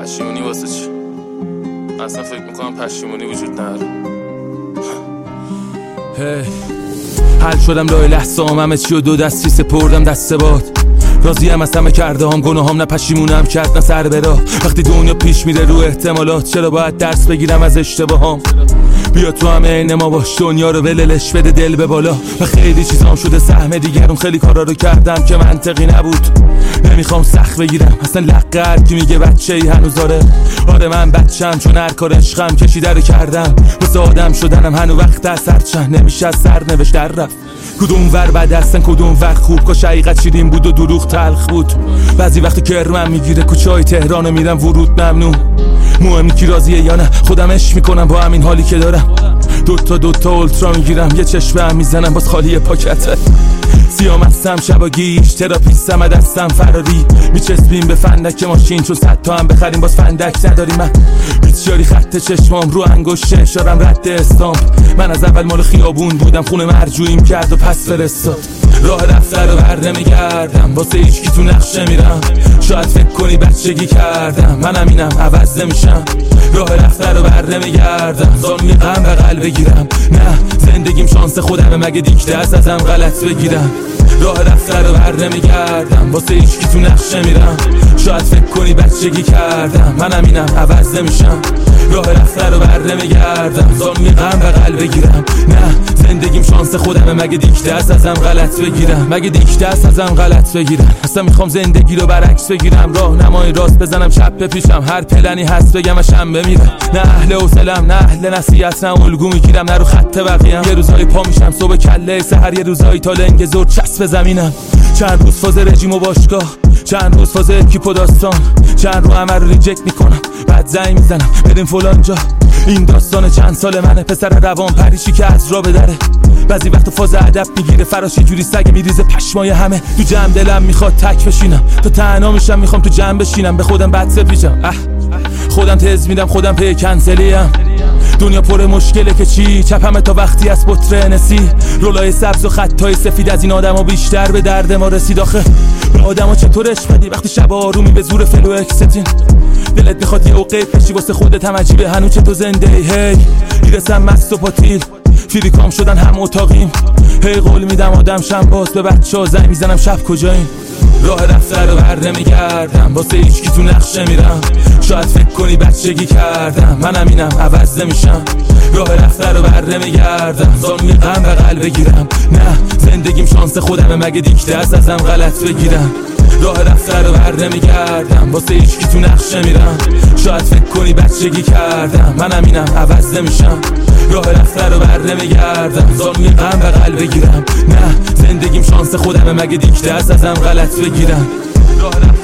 پشیمونی واسه چی؟ اصلا فکر میکنم پشیمونی وجود نداره. حل شدم لای لحظام، همه چی و دو دستی سپردم دست باد. راضیم از همه کرده هم، گناهام نه پشیمونم کرد نه سر برا. وقتی دنیا پیش میره رو احتمالات، چرا باید درس بگیرم از اشتباهام؟ بیا تو همه عین ما باش، دنیا رو وللش بده دل به بالا. و خیلی چیزام شده سهم دیگرون، خیلی کارا رو کردم که منطقی نبود. نمیخوام سخت بگیرم اصلا لقه هر کی میگه بچه‌ای هنوز آره من بچم، چون هر کار عشقم کشیده رو کردم. واسه آدم شدنم هنو وقت اثر چند نمیشه از سرنوشت در رفت. کدوم ور بد هستن کدوم ور خوب، کاش حقیقت شیرین بود و دروغ تلخ بود. بعضی وقتی کرمم میگیره کوچه‌های تهران میرم ورود ممنوع. مهم کی راضیه یا نه، خودم عشق میکنم با همین حالی که دارم. دوتا اولترا میگیرم، یه چشم هم میزنم باز خالی پاکته. سیام هستم شبا گیش، تراپیستم دستم فراری. میچسبیم به فندک ماشین، چون 100 تا هم بخریم باز فندک نداری. من بیچاری خط چشمام رو انگشت اشارم رد استامپ. من از اول مال خیابون بودم، خونه مرجوعیم کرد و پس فرستاد. راه رفته رو بر نمیگردم، واسه هیچ کی تو نقشه میرم. شاید فکر کنی بچگی کردم، منم اینم عوض نمیشم. راه رفته رو بر نمیگردم، زانوی غم بغل بگیرم. نه زندگیم شانس خودمه، مگه دیکته است ازم غلط بگیرم. راه رفته رو بر نمیگردم، واسه هیچ کی تو نقشه میرم. شاید فکر کنی بچگی کردم، منم اینم عوض نمیشم. راه رفته رو بر نمیگردم، زانوی غم بغل بگیرم. نه زندگیم شانس خودمه، مگه دیکته است ازم غلط بگیرم. مگه دیکته است ازم غلط بگیرم. اصلا میخوام زندگی رو برعکس بگیرم، راهنمای راست بزنم چپ بپیشم. هر پلنی هست بگم اشم بمیرم. نه اهل حوصله‌ام نه اهل نصیحت، نه الگو میگیرم نه رو خط بقیه‌ام. یه روزایی پا میشم صبح کله سحر، یه روزایی تا لنگ زور چسب زمینم. چند روز فاز رژیم و باشگاه، چند روز فاز اکیپ و داستان، چند رو همه رو ریجکت میکنم. بعد زنگ میزنم بریم فلان جا. این داستان چند سال منه، پسر روان پریشی که از را بدره. بعضی وقت فاز ادب میگیره فراش، یه جوری سگ میریزه پشمای همه. تو جمع دلم میخواد تک بشینم، تا تنها میشم میخوام تو جمع بشینم. به خودم بد سپیچم، خودم تز میدم خودم پی کنسلیم. دنیا پر مشکله که چی، چپمه تا وقتی از بطر نسی. رولای سبز و خطای سفید از این آدما بیشتر به درد ما رسید. آخه به آدما چطور عشق بدی وقتی شب آرومی به زور فلو اکستین. دلت میخواد یه عقه بشی واسه خودت، هم عجیبه هنو چطور زنده ای. هی میرسم مست و پاتیل، فریکام شدن هم اتاقیم. هی قول میدم آدم شم باز، به بچه‌ها زنگ میزنم شب کجاییم. راه رفته رو بر نمیگردم، واسه هیچ کی تو نقشه میرم. شاید فکر کنی بچگی کردم، منم اینم عوض نمیشم. راه رفته رو بر نمیگردم، زانوی غم بغل بگیرم. نه زندگیم شانس خودمه، مگه دیکته است ازم غلط بگیرم. راه رفته رو بر نمیگردم، واسه هیچ کی تو نقشه میرم. شاید فکر کنی بچگی کردم، منم اینم عوض نمیشم. راه رفته رو بر نمیگردم، زانوی غم بغل بگیرم. نه زندگیم شانس خودمه، مگه دیکته است ازم غلط بگیرم. راه